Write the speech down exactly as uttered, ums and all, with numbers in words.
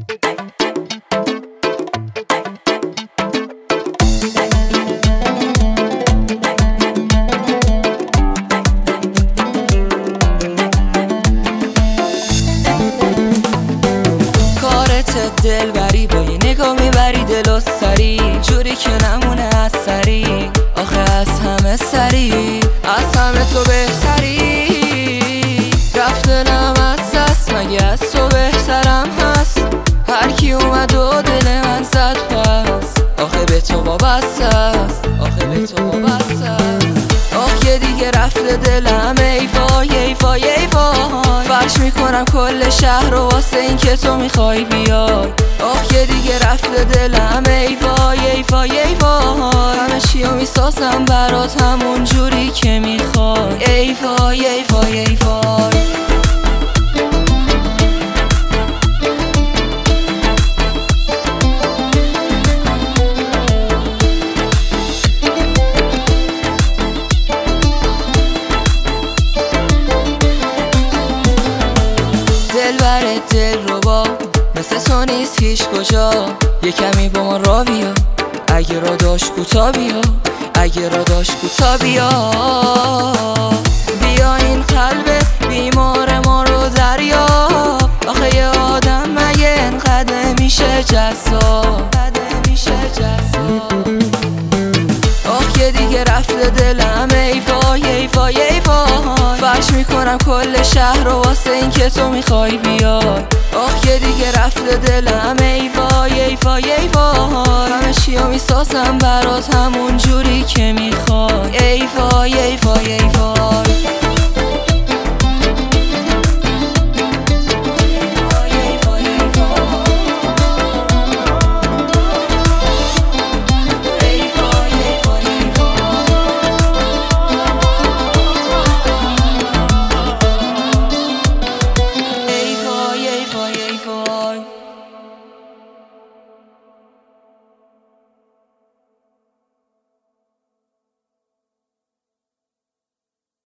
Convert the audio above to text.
دلبری با یه نگاه میبری دل و سری جوری که نمونه از سری آخه از همه سری از همه تو بهتری رفت دلم از دست مگه از تو بهترم هست هر کی اومد و دل من زد پس آخه به تو وابسته است آخه به تو وابسته است آخ یه دیگه رفته دلم ای وای ای وای ای وای فرش میکنم کل شهر رو واسه این که تو میخوای بیای آخ یه دیگه رفته دلم ای وای ای وای ای وای همه چیو میسازم برات همون جوری که میخوای ای وای ای وای ای وای دلبر دل رو با مثل تو نیست هیچ کجا یه کمی با ما را بیا اگه را داشت کوتا بیا اگه را داشت کوتا بیا بیا این قلب بیمار ما رو دریا آخه یه آدم مگه انقدر میشه جذاب میشه جذاب آخ یه دیگه رفته دلم ای وای ای وای ای وای فرش میکنم کل شهر رو واسه این که تو میخوای بیای آخ یه دیگه رفته دلم ای وای ای وای ای وای همه چیو میسازم برات همون جوری که میخوای ای وای ای وای ای وای